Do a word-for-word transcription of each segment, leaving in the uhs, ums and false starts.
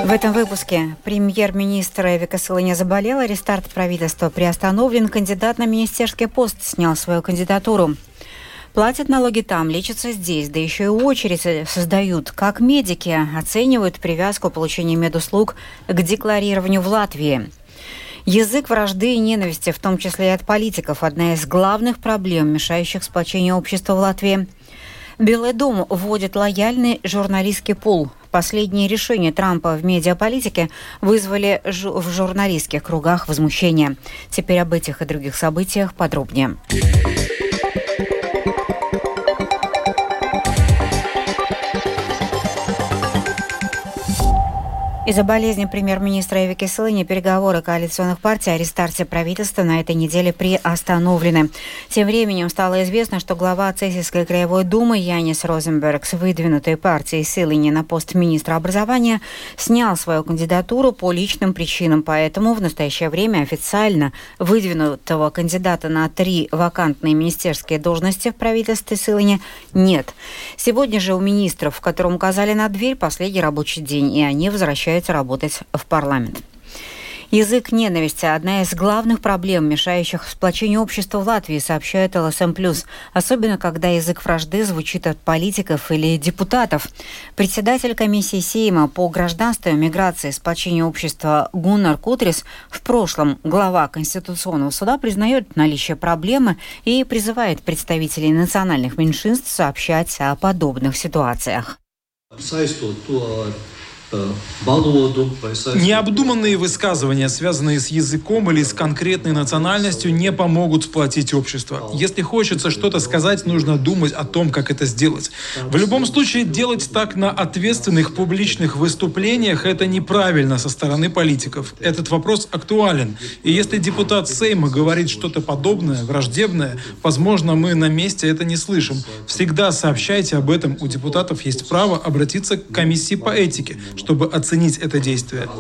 В этом выпуске премьер-министр Эвика Силыня заболела, рестарт правительства приостановлен, кандидат на министерский пост снял свою кандидатуру. Платят налоги там, лечатся здесь, да еще и очередь создают. Как медики оценивают привязку получения медуслуг к декларированию в Латвии? Язык вражды и ненависти, в том числе и от политиков, одна из главных проблем, мешающих сплочению общества в Латвии. Белый дом вводит лояльный журналистский пул. Последние решения Трампа в медиаполитике вызвали жу- в журналистских кругах возмущение. Теперь об этих и других событиях подробнее. Из-за болезни премьер-министра Эвики Силыни переговоры коалиционных партий о рестарте правительства на этой неделе приостановлены. Тем временем стало известно, что глава Цесийской краевой думы Янис Розенбергс, выдвинутый партией Силыни на пост министра образования, снял свою кандидатуру по личным причинам, поэтому в настоящее время официально выдвинутого кандидата на три вакантные министерские должности в правительстве Силыни нет. Сегодня же у министров, которым указали на дверь, последний рабочий день, и они возвращаются работать в парламент. Язык ненависти – одна из главных проблем, мешающих сплочению общества в Латвии, сообщает эл эс эм плюс. Особенно, когда язык вражды звучит от политиков или депутатов. Председатель комиссии Сейма по гражданству, миграции и сплочению общества Гуннар Кутрис, в прошлом глава Конституционного суда, признает наличие проблемы и призывает представителей национальных меньшинств сообщать о подобных ситуациях. Необдуманные высказывания, связанные с языком или с конкретной национальностью, не помогут сплотить общество. Если хочется что-то сказать, нужно думать о том, как это сделать. В любом случае, делать так на ответственных публичных выступлениях – это неправильно со стороны политиков. Этот вопрос актуален. И если депутат Сейма говорит что-то подобное, враждебное, возможно, мы на месте это не слышим. Всегда сообщайте об этом. У депутатов есть право обратиться к комиссии по этике, чтобы оценить это действие.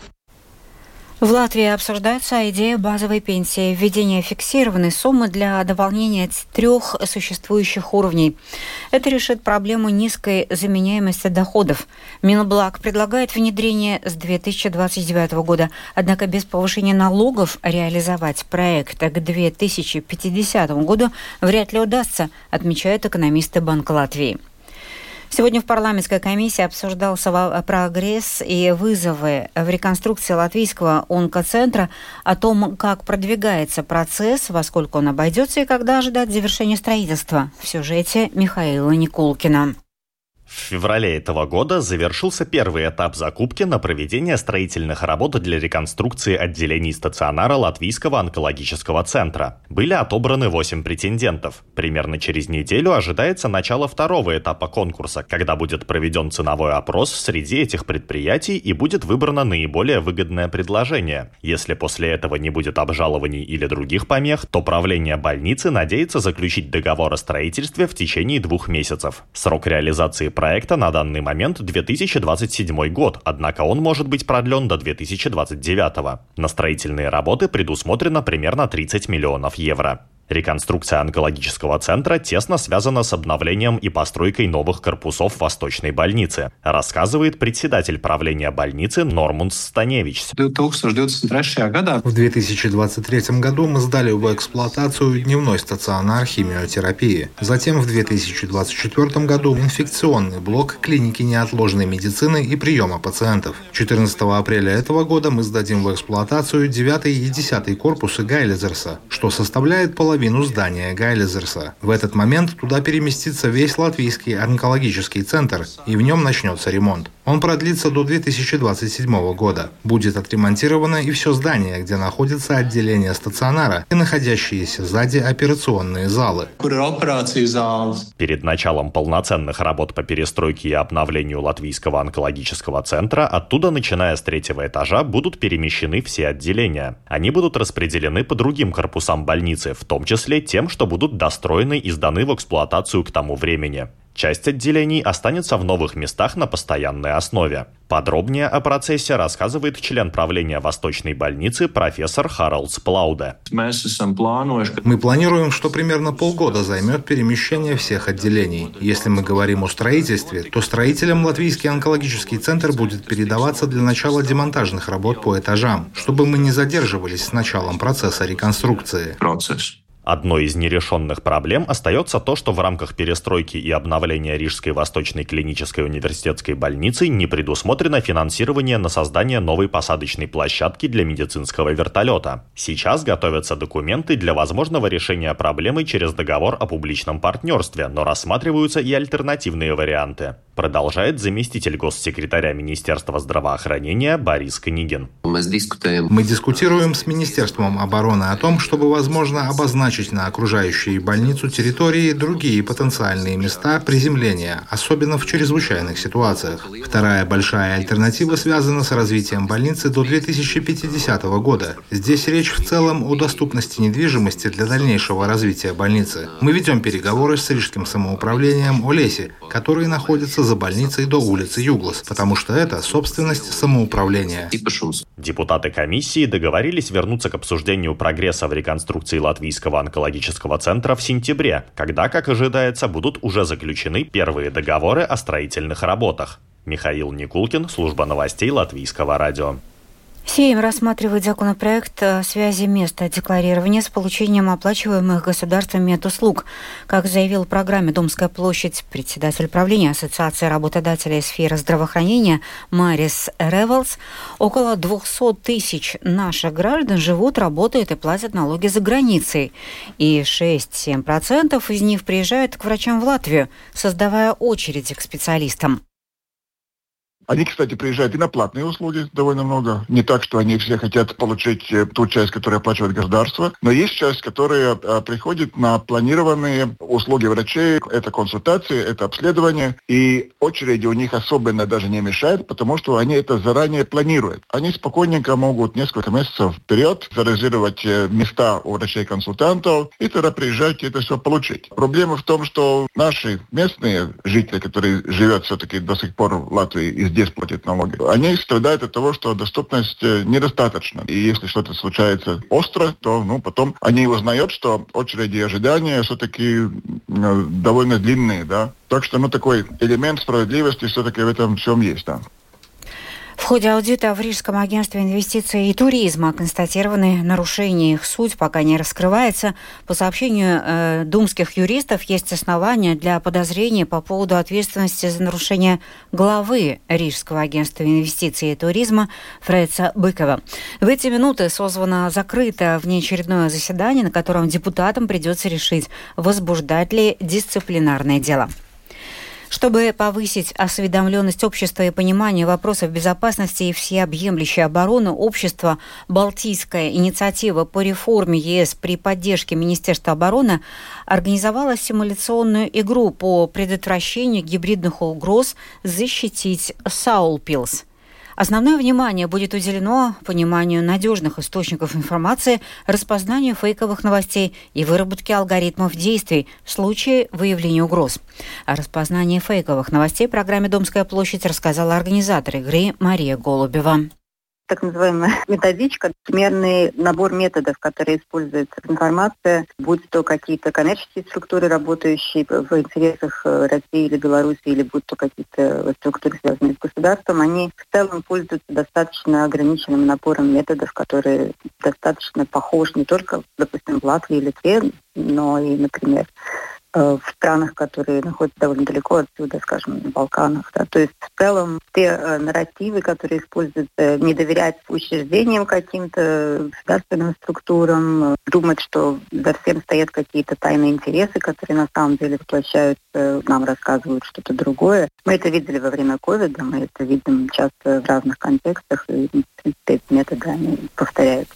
В Латвии обсуждается идея базовой пенсии, введение фиксированной суммы для дополнения трех существующих уровней. Это решит проблему низкой заменяемости доходов. Минблаг предлагает внедрение с две тысячи двадцать девятого года, однако без повышения налогов реализовать проект к две тысячи пятидесятому году вряд ли удастся, отмечают экономисты Банка Латвии. Сегодня в парламентской комиссии обсуждался прогресс и вызовы в реконструкции латвийского онкоцентра, о том, как продвигается процесс, во сколько он обойдется и когда ожидать завершения строительства. В сюжете Михаила Никулкина. В феврале этого года завершился первый этап закупки на проведение строительных работ для реконструкции отделений стационара Латвийского онкологического центра. Были отобраны восемь претендентов. Примерно через неделю ожидается начало второго этапа конкурса, когда будет проведен ценовой опрос среди этих предприятий и будет выбрано наиболее выгодное предложение. Если после этого не будет обжалований или других помех, то правление больницы надеется заключить договор о строительстве в течение двух месяцев. Срок реализации проекта на данный момент две тысячи двадцать седьмой год, однако он может быть продлен до две тысячи двадцать девятого. На строительные работы предусмотрено примерно тридцать миллионов евро. Реконструкция онкологического центра тесно связана с обновлением и постройкой новых корпусов Восточной больницы, рассказывает председатель правления больницы Нормундс Станевич. В две тысячи двадцать третьем году мы сдали в эксплуатацию дневной стационар химиотерапии. Затем в две тысячи двадцать четвёртом году инфекционный блок клиники неотложной медицины и приема пациентов. четырнадцатого апреля этого года мы сдадим в эксплуатацию девятый и десятый корпусы Гайлезерса, что составляет половину здания Гайлезерса. В этот момент туда переместится весь латвийский онкологический центр, и в нем начнется ремонт. Он продлится до две тысячи двадцать седьмого года. Будет отремонтировано и все здание, где находится отделение стационара и находящиеся сзади операционные залы. Перед началом полноценных работ по перестройке и обновлению Латвийского онкологического центра оттуда, начиная с третьего этажа, будут перемещены все отделения. Они будут распределены по другим корпусам больницы, в том числе тем, что будут достроены и сданы в эксплуатацию к тому времени. Часть отделений останется в новых местах на постоянной основе. Подробнее о процессе рассказывает член правления Восточной больницы профессор Харалдс Плауде. Мы планируем, что примерно полгода займет перемещение всех отделений. Если мы говорим о строительстве, то строителям Латвийский онкологический центр будет передаваться для начала демонтажных работ по этажам, чтобы мы не задерживались с началом процесса реконструкции. Одной из нерешенных проблем остается то, что в рамках перестройки и обновления Рижской Восточной клинической университетской больницы не предусмотрено финансирование на создание новой посадочной площадки для медицинского вертолета. Сейчас готовятся документы для возможного решения проблемы через договор о публичном партнерстве, но рассматриваются и альтернативные варианты. Продолжает заместитель госсекретаря Министерства здравоохранения Борис Книгин. Мы дискутируем с Министерством обороны о том, чтобы, возможно, обозначить на окружающей больницу территории другие потенциальные места приземления, особенно в чрезвычайных ситуациях. Вторая большая альтернатива связана с развитием больницы до две тысячи пятидесятого года. Здесь речь в целом о доступности недвижимости для дальнейшего развития больницы. Мы ведем переговоры с Рижским самоуправлением о лесе, который находится за больницей до улицы Юглас, потому что это собственность самоуправления. Депутаты комиссии договорились вернуться к обсуждению прогресса в реконструкции Латвийского онкологического центра в сентябре, когда, как ожидается, будут уже заключены первые договоры о строительных работах. Михаил Никулкин, служба новостей Латвийского радио. Сейм рассматривает законопроект о связи места декларирования с получением оплачиваемых государством медуслуг. Как заявил в программе «Домская площадь» председатель правления Ассоциации работодателей сферы здравоохранения Марис Ревелс, около двести тысяч наших граждан живут, работают и платят налоги за границей. И шесть-семь процентов из них приезжают к врачам в Латвию, создавая очереди к специалистам. Они, кстати, приезжают и на платные услуги довольно много. Не так, что они все хотят получить ту часть, которую оплачивает государство. Но есть часть, которая приходит на планированные услуги врачей. Это консультации, это обследование. И очереди у них особенно даже не мешают, потому что они это заранее планируют. Они спокойненько могут несколько месяцев вперед зарезервировать места у врачей-консультантов и тогда приезжать и это все получить. Проблема в том, что наши местные жители, которые живут все-таки до сих пор в Латвии и здесь платят налоги, они страдают от того, что доступность недостаточна. И если что-то случается остро, то ну, потом они узнают, что очереди и ожидания все-таки ну, довольно длинные. Да? Так что ну, такой элемент справедливости все-таки в этом всем есть. Да. В ходе аудита в Рижском агентстве инвестиций и туризма констатированы нарушения. Их суть пока не раскрывается. По сообщению э, думских юристов, есть основания для подозрения по поводу ответственности за нарушение главы Рижского агентства инвестиций и туризма Фреца Быкова. В эти минуты созвано закрытое внеочередное заседание, на котором депутатам придется решить, возбуждать ли дисциплинарное дело. Чтобы повысить осведомленность общества и понимание вопросов безопасности и всеобъемлющей обороны, общество «Балтийская инициатива по реформе ЕС» при поддержке Министерства обороны организовало симуляционную игру по предотвращению гибридных угроз «Защитить Саулпилс». Основное внимание будет уделено пониманию надежных источников информации, распознанию фейковых новостей и выработке алгоритмов действий в случае выявления угроз. О распознании фейковых новостей в программе «Домская площадь» рассказала организатор игры Мария Голубева. Так называемая методичка, примерный набор методов, которые используются в информации, будь то какие-то коммерческие структуры, работающие в интересах России или Беларуси, или будь то какие-то структуры, связанные с государством, они в целом пользуются достаточно ограниченным набором методов, которые достаточно похожи не только, допустим, в Латвии или Литве, но и, например, в странах, которые находятся довольно далеко отсюда, скажем, на Балканах. Да. То есть в целом те э, нарративы, которые используются, не доверять учреждениям каким-то, государственным структурам, думать, что за всем стоят какие-то тайные интересы, которые на самом деле воплощаются, нам рассказывают что-то другое. Мы это видели во время ковида, мы это видим часто в разных контекстах, и, в принципе, эти методы, они повторяются.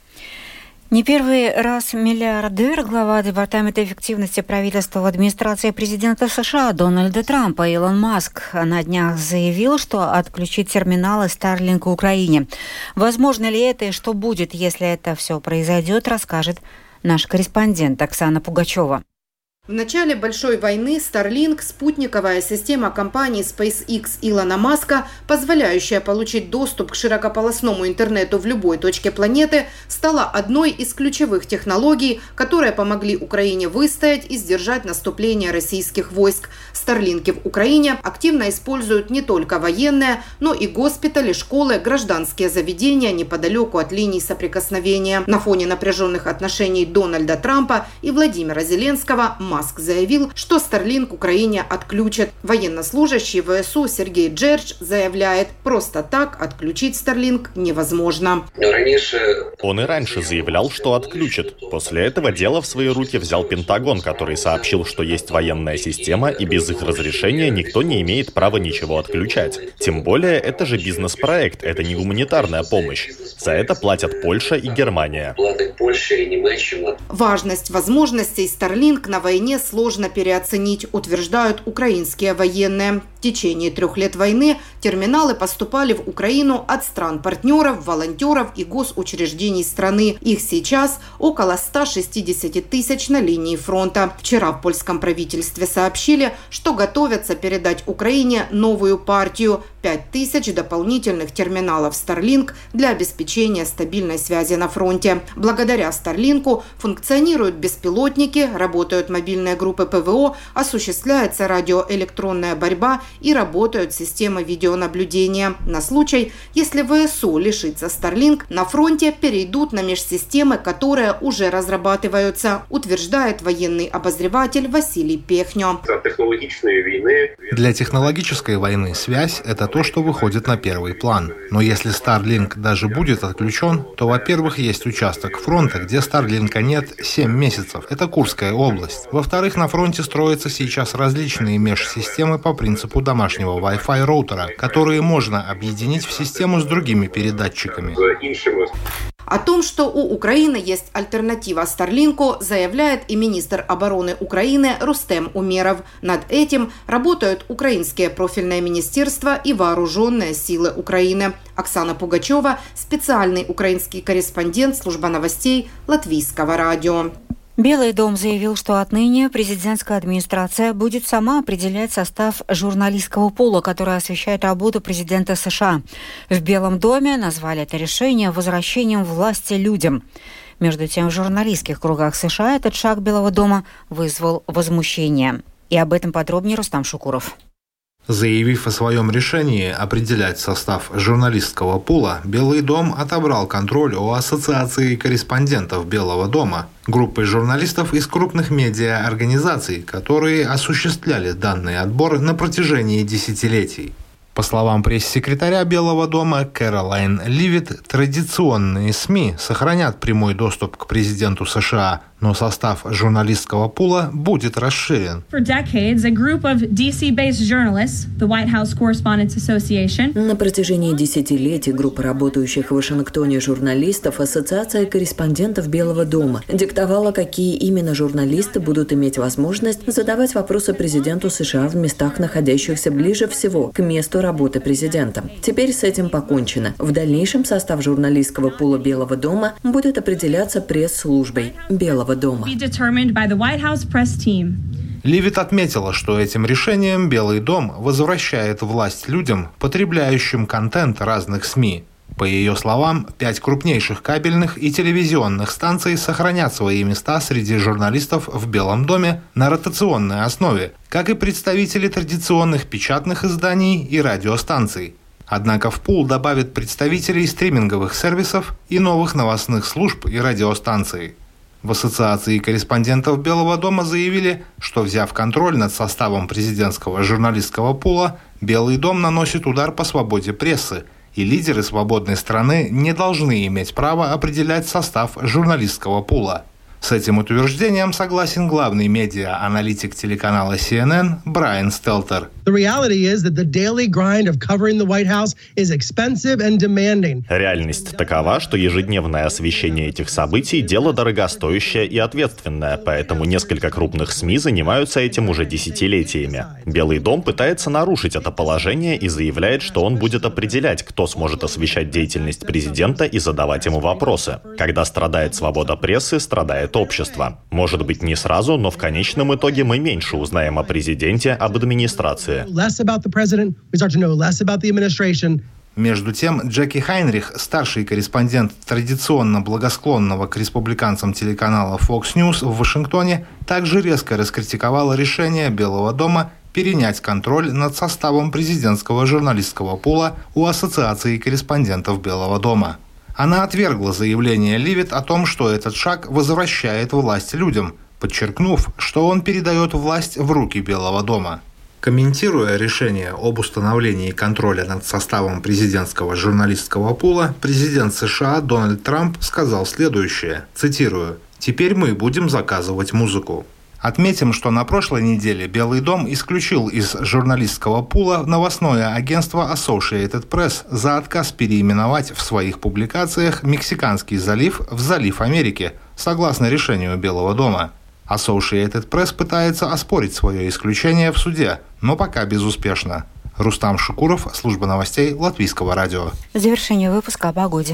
Не первый раз миллиардер, глава Департамента эффективности правительства в администрации президента США Дональда Трампа Илон Маск на днях заявил, что отключит терминалы Starlink в Украине. Возможно ли это и что будет, если это все произойдет, расскажет наш корреспондент Оксана Пугачева. В начале большой войны Starlink – спутниковая система компании SpaceX Илона Маска, позволяющая получить доступ к широкополосному интернету в любой точке планеты, стала одной из ключевых технологий, которые помогли Украине выстоять и сдержать наступление российских войск. Starlink в Украине активно используют не только военные, но и госпитали, школы, гражданские заведения неподалеку от линий соприкосновения. На фоне напряженных отношений Дональда Трампа и Владимира Зеленского Маск заявил, что Starlink Украине отключат. Военнослужащий ВСУ Сергей Джердж заявляет, просто так отключить Starlink невозможно. Он и раньше заявлял, что отключит. После этого дело в свои руки взял Пентагон, который сообщил, что есть военная система, и без их разрешения никто не имеет права ничего отключать. Тем более, это же бизнес-проект, это не гуманитарная помощь. За это платят Польша и Германия. Важность возможностей Starlink на войне сложно переоценить, утверждают украинские военные. В течение трех лет войны терминалы поступали в Украину от стран-партнеров, волонтеров и госучреждений страны. Их сейчас около ста шестидесяти тысяч на линии фронта. Вчера в польском правительстве сообщили, что готовятся передать Украине новую партию – пять тысяч дополнительных терминалов Starlink для обеспечения стабильной связи на фронте. Благодаря Starlink функционируют беспилотники, работают мобильные группы ПВО, осуществляется радиоэлектронная борьба и работают системы видеонаблюдения. На случай, если ВСУ лишится Starlink, на фронте перейдут на межсистемы, которые уже разрабатываются, утверждает военный обозреватель Василий Пехнё. Для технологической войны связь – это то, что выходит на первый план. Но если Starlink даже будет отключен, то, во-первых, есть участок фронта, где Starlink нет семь месяцев. Это Курская область. Во-вторых, на фронте строятся сейчас различные межсистемы по принципу домашнего Wi-Fi роутера, которые можно объединить в систему с другими передатчиками. О том, что у Украины есть альтернатива Starlink, заявляет и министр обороны Украины Рустем Умеров. Над этим работают украинские профильные министерства и вооруженные силы Украины. Оксана Пугачева, специальный украинский корреспондент службы новостей Латвийского радио. Белый дом заявил, что отныне президентская администрация будет сама определять состав журналистского пула, который освещает работу президента США. В Белом доме назвали это решение возвращением власти людям. Между тем, в журналистских кругах США этот шаг Белого дома вызвал возмущение. И об этом подробнее Рустам Шукуров. Заявив о своем решении определять состав журналистского пула, Белый дом отобрал контроль у Ассоциации корреспондентов Белого дома, группы журналистов из крупных медиа-организаций, которые осуществляли данный отбор на протяжении десятилетий. По словам пресс-секретаря Белого дома Кэролайн Ливит, традиционные СМИ сохранят прямой доступ к президенту США, но состав журналистского пула будет расширен. На протяжении десятилетий группа работающих в Вашингтоне журналистов Ассоциация корреспондентов Белого дома диктовала, какие именно журналисты будут иметь возможность задавать вопросы президенту США в местах, находящихся ближе всего к месту работы президента. Теперь с этим покончено. В дальнейшем состав журналистского пула Белого дома будет определяться пресс-службой Белого дома. Ливит отметила, что этим решением Белый дом возвращает власть людям, потребляющим контент разных СМИ. По ее словам, пять крупнейших кабельных и телевизионных станций сохранят свои места среди журналистов в Белом доме на ротационной основе, как и представители традиционных печатных изданий и радиостанций. Однако в пул добавят представителей стриминговых сервисов и новых новостных служб и радиостанций. В Ассоциации корреспондентов Белого дома заявили, что, взяв контроль над составом президентского журналистского пула, Белый дом наносит удар по свободе прессы, и лидеры свободной страны не должны иметь права определять состав журналистского пула. С этим утверждением согласен главный медиа-аналитик телеканала си эн эн Брайан Стелтер. Реальность такова, что ежедневное освещение этих событий – дело дорогостоящее и ответственное, поэтому несколько крупных СМИ занимаются этим уже десятилетиями. Белый дом пытается нарушить это положение и заявляет, что он будет определять, кто сможет освещать деятельность президента и задавать ему вопросы. Когда страдает свобода прессы, страдает общество. Может быть, не сразу, но в конечном итоге мы меньше узнаем о президенте, об администрации. Между тем, Джеки Хайнрих, старший корреспондент традиционно благосклонного к республиканцам телеканала Fox News в Вашингтоне, также резко раскритиковала решение Белого дома перенять контроль над составом президентского журналистского пула у Ассоциации корреспондентов Белого дома. Она отвергла заявление Ливит о том, что этот шаг возвращает власть людям, подчеркнув, что он передает власть в руки Белого дома. Комментируя решение об установлении контроля над составом президентского журналистского пула, президент США Дональд Трамп сказал следующее, цитирую, «Теперь мы будем заказывать музыку». Отметим, что на прошлой неделе Белый дом исключил из журналистского пула новостное агентство Associated Press за отказ переименовать в своих публикациях Мексиканский залив в Залив Америки, согласно решению Белого дома. Associated Press пытается оспорить свое исключение в суде, но пока безуспешно. Рустам Шукуров, служба новостей Латвийского радио. Завершение выпуска о погоде.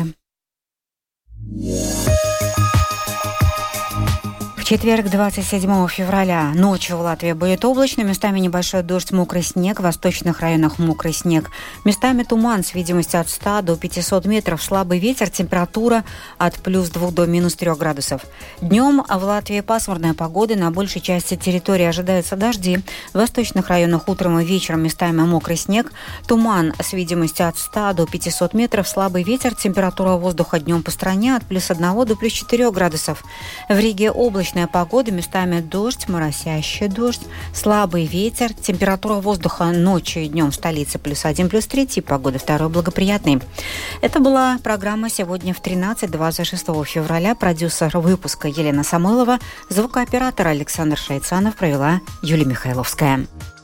В четверг, двадцать седьмого февраля, ночью в Латвии будет облачно, местами небольшой дождь, мокрый снег, в восточных районах мокрый снег. Местами туман с видимостью от ста до пятисот метров, слабый ветер, температура от плюс двух до минус трех градусов. Днем в Латвии пасмурная погода, на большей части территории ожидаются дожди. В восточных районах утром и вечером местами мокрый снег, туман с видимостью от ста до пятисот метров, слабый ветер, температура воздуха днем по стране от плюс одного до плюс четырех градусов. В Риге облачно погода, местами дождь, моросящий дождь, слабый ветер, температура воздуха ночью и днем в столице плюс один, плюс три, тип погоды второй благоприятный. Это была программа «Сегодня в тринадцать», двадцать шестого февраля. Продюсер выпуска Елена Самойлова, звукооператор Александр Шайцанов, провела Юлия Михайловская.